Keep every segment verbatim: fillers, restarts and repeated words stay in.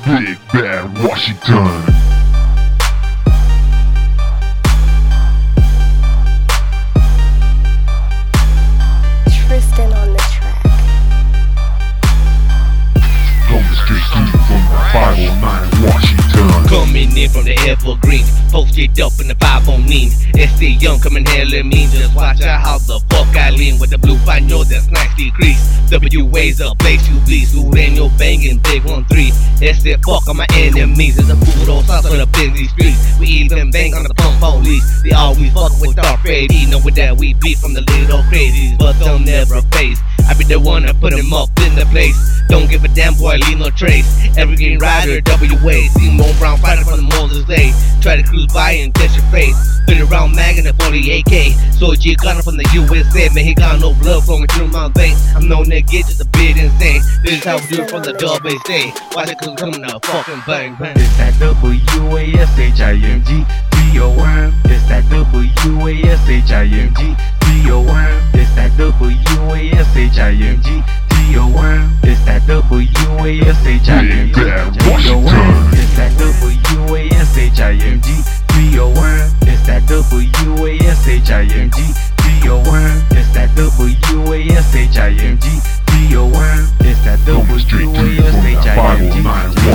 Big Bad Washington. Tristan on the track. Coming straight through from the five oh nine Washington. Coming in from the Evergreens, posted up in the five oh nine. S C Young coming hella mean, just watch out how the fuck I lean with the blue fino that's nicely creased. W A's a place you please, who ain't your banging big one three. S C fuck on my enemies, there's a food on sauce on the busy streets. We even bang on the pump police, they always fuck with our Freddy. Know with that we beat from the little crazies, but don't never face. I be the one that put him up in the place. Don't give a damn boy, leave no trace. Evergreen rider, W A, see Mo Brown fighter from the Moses Day. Try to cruise by and test your face. thirty round mag and a forty A K. So G got him from the U S A, man, he got no blood flowing through my veins. I'm known to get just a bit insane. This is how we do it from the dub A C. Watch it come coming up, fucking bang bang. It's that W A S H I M G G O M. It's that W A S H I M G G O M. It's that W A S H I M G G O M. It's that W A S H I M G G O M. It's that W A S H I M G G O M. It's that W A S H I M G G O M. It's that W A S H I M G G O M. It's that W A S H I M G G O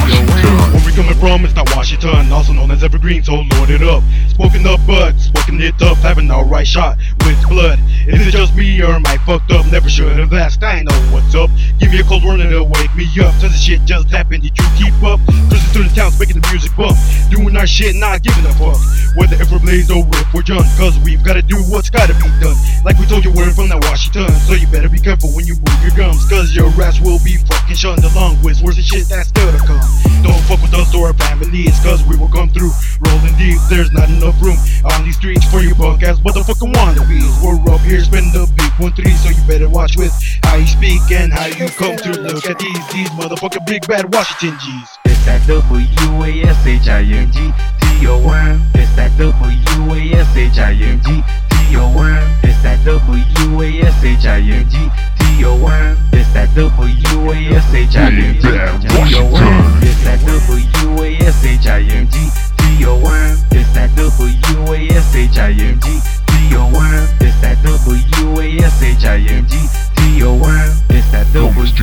M. Where we coming from, it's not Washington, also known as Evergreen, so load it up. Smoking up butts, smoking it up, having a right shot with blood. Is it just me or am I fucked up? Never should have asked, I know what's up. Give me a cold warning to wake me up. Since the shit just happened, did you keep up? Cruising through the town, making the music bump. Doing our shit, not giving a fuck whether if we're Blaze or if we're John. Cause we've gotta do what's gotta be done. Like we told you, we're from that Washington, so you better be careful when you move your gums. Cause your ass will be fucking shunned along with worse and shit that's still to come. Don't fuck with us or our families, cause we will come through rolling deep. There's not enough room on these streets for you punk ass motherfucking wannabes. We're up here spinning the big one three, so you better watch with how you speak and how you come through. Look at these, these motherfucking big bad Washington G's. It's that W A S H I M G G O M. It's that W A S H I M G G O M. It's that W A S H I M G G O M. It's that W A S H I M G G O M. It's that W A S H I M G G O M. It's that W A S H I M G G O M. It's that W A S H I M G G O M. It's that W A S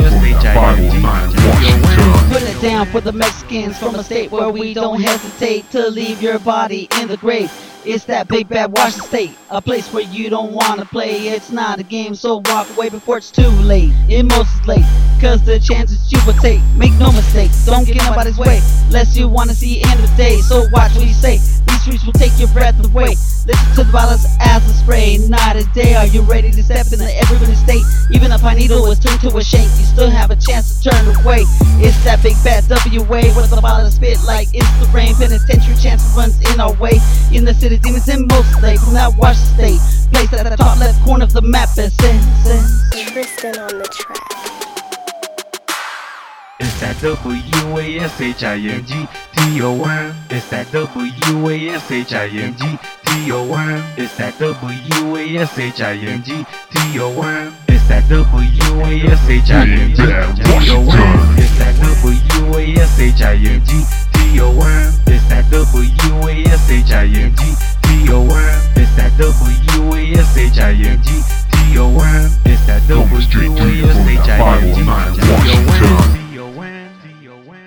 H I M G G O M. Put it down for the Mexicans from a state where we don't hesitate to leave your body in the grave. It's that big bad Washington state, a place where you don't wanna play. It's not a game, so walk away before it's too late. It most is late, cause the chances you will take. Make no mistake, don't get nobody's way, unless you wanna see end of the day. So watch what you say, these streets will take your breath away. Listen to the violence as a spray, night and day. Are you ready to step into every state? Even if a needle was turned to a shank, you still have a chance to turn away. It's that big bad W A with the violence spit like it's the rain. Penitentiary chance runs in our way. In the city, demons in most states, from that Washington state, place at the top left corner of the map. Is Tristan on the track. It's that W A S H I M G G O M. It's that W A S H I M G G O M. It's that W A S H I M G G O M. It's that W A S H I M G G O M. It's that W A S H I M G G O M. It's that W A S H I M G G O M. It's that W A S H I M G G O M. It's that W A S H I M G G O M.